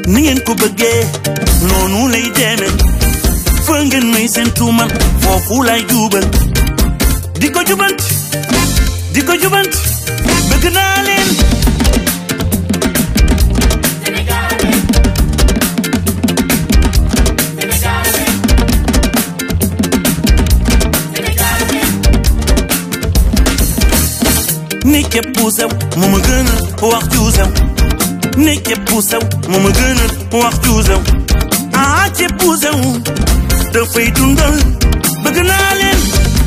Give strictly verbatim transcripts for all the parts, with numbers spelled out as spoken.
ni ngeen ko bëggee noonu lay demee fa ngeen may seen tuuma foofu lay jubal di ko jubant di ko jubant bëgg naa leen nekke puusaw mu ma gën a wax juusaw nekke puusaw mu ma gën a wax juusaw ah ce puusaw dafay dundal bëgg naa leen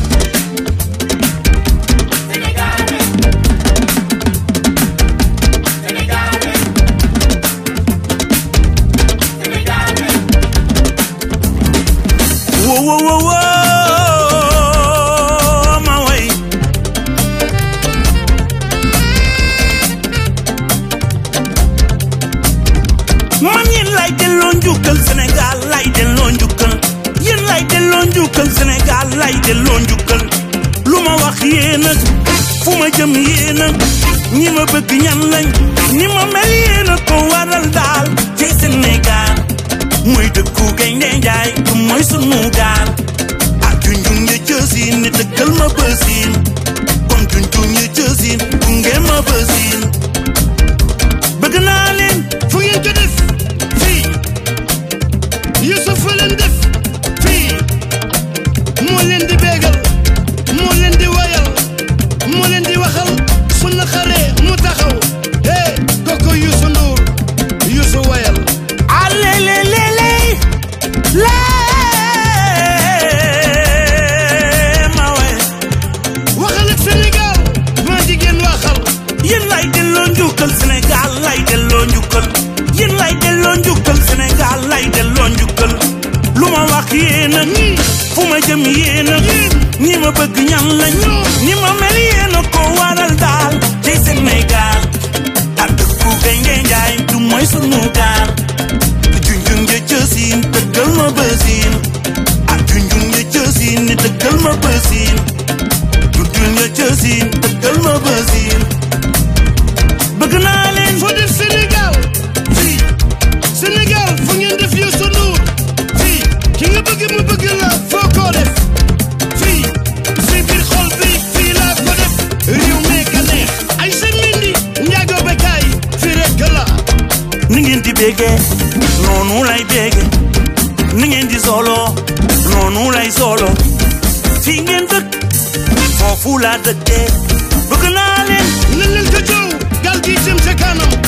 wo wo wo wo man yéen lay delloo njukkal Sénégal lay delloo njukkal yéen lay delloo njukkal Sénégal lay delloo njukkal lu ma wax yéen a fu ma jëm yéen a ñi ma bëgg ñan lañ ñi ma mel yéen a ko waral daal ci Sénégal mooy dëkku Gaynde Njaay mooy sunu gaal ak junjun ya jësin ni dëggal ma bësin kon junjun ya jësin gunge ma bësin bëgg naa leen fu ngeen ko def fii Youssouf fa leen def fii moo leen di bégal moo leen di wayal moo leen di waxal su na xaree mu taxaw eh koko Youssou Ndour Youssou wayal ale le le le le ma way waxal ak Sénégal ma jigéen waxal yéen lay delloo njukkal Sénégal lay delloo njukkal yéen lay delloo njukkal Sénégal lay delloo njukkal lu ma wax yéen a fu ma jëm yéen a ñi ma bëgg ñan lañ ñi ma mel yéen a ko waral daal ci Sénégal ak dëkku Gaynde Njaay du mooy sunu gaal junjun ja jësin dëggal ma bësin ak junjun ja jësin ni dëggal ma bësin junjun ja jësin dëggal ma bësin bëgg naa leen foo def Sénégal fii Sénégal fu ngeen def Youssou Ndour fii ki nga bëgg mu bëgg la foo ko def fii si biir xol bi fii laa ko def réew mee ka neex ay seen mindi njaago bekaay fii rek la ni ngeen di béggee noonu lay béggee ni ngeen di solo noonu lay solo fii ngeen dëkk foofu laa dëkkee bëgg naa leen nan leen ko jow gal gi jëm sa kanam